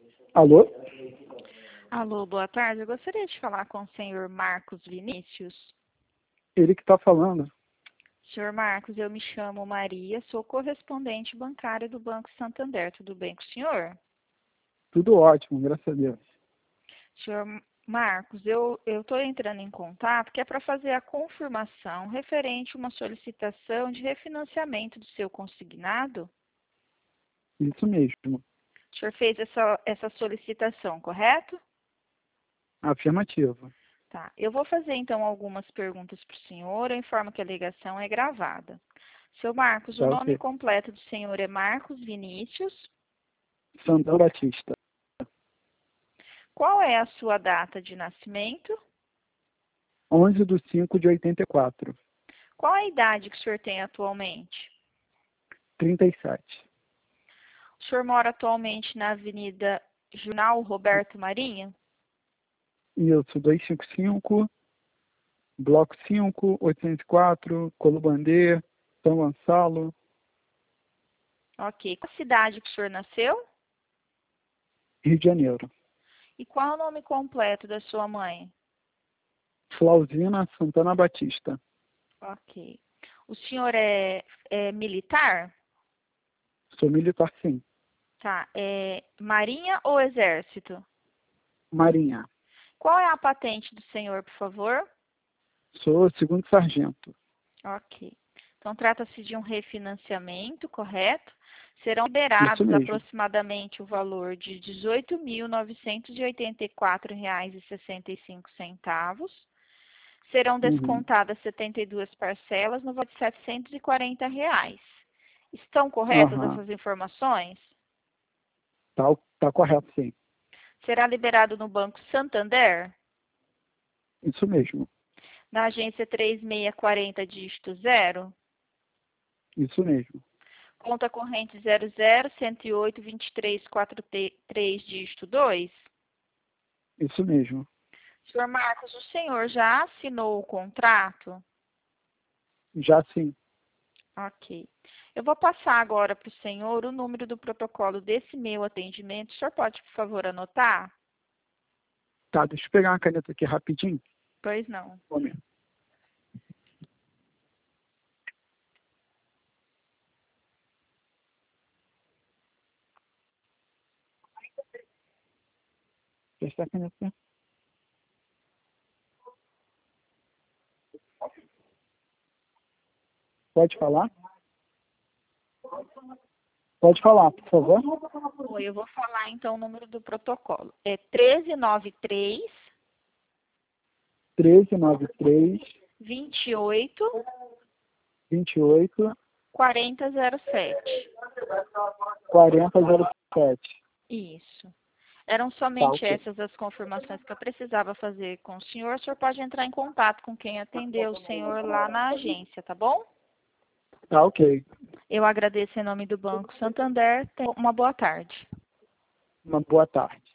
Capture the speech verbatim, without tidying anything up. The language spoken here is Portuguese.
Alô? Alô, boa tarde. Eu gostaria de falar com o senhor Marcos Vinícius. Ele que está falando. Senhor Marcos, eu me chamo Maria, sou correspondente bancária do Banco Santander. Tudo bem com o senhor? Tudo ótimo, graças a Deus. Senhor Marcos, eu estou entrando em contato que é para fazer a confirmação referente a uma solicitação de refinanciamento do seu consignado. Isso mesmo. O senhor fez essa, essa solicitação, correto? Afirmativo. Tá. Eu vou fazer então algumas perguntas para o senhor. Eu informo que a ligação é gravada. Seu Marcos, o Tá, nome ok. completo do senhor é Marcos Vinícius. Santana Batista. Qual é a sua data de nascimento? onze de cinco de oitenta e quatro. Qual a idade que o senhor tem atualmente? trinta e sete. O senhor mora atualmente na Avenida Junal Roberto Marinho? Isso, duzentos e cinquenta e cinco, Bloco cinco, oitocentos e quatro, Colubandê, São Gonçalo, Ok. Qual a cidade que o senhor nasceu? Rio de Janeiro. E qual é o nome completo da sua mãe? Flauzina Santana Batista. Ok. O senhor é, é militar? Sou militar, sim. Tá. É Marinha ou Exército? Marinha. Qual é a patente do senhor, por favor? Sou segundo sargento. Ok. Então, trata-se de um refinanciamento, correto? Serão Isso liberados mesmo. aproximadamente o valor de dezoito mil novecentos e oitenta e quatro reais e sessenta e cinco centavos. Serão Uhum. descontadas setenta e duas parcelas no valor de setecentos e quarenta reais. Estão corretas Aham. essas informações? Tá, tá correto, sim. Será liberado no Banco Santander, Isso mesmo. na agência três seis quatro zero, dígito zero, Isso mesmo. conta corrente zero zero um zero oito dois três quatro três, dígito dois. Isso mesmo. Senhor Marcos, o senhor já assinou o contrato? Já sim. Ok. Eu vou passar agora para o senhor o número do protocolo desse meu atendimento. O senhor pode, por favor, anotar? Tá, deixa eu pegar uma caneta aqui rapidinho. Pois não. Um momento. Deixa a caneta. Pode falar? Pode falar, por favor. Oi, eu vou falar então o número do protocolo. É treze nove três, treze nove três, vinte e oito, vinte e oito, quarenta zero sete. quarenta zero sete. Isso. Eram Tá, somente ok. essas as confirmações que eu precisava fazer com o senhor. O senhor pode entrar em contato com quem atendeu o senhor lá na agência, tá bom? Tá, ok. Eu agradeço em nome do Banco Santander. Tenha uma boa tarde. Uma boa tarde.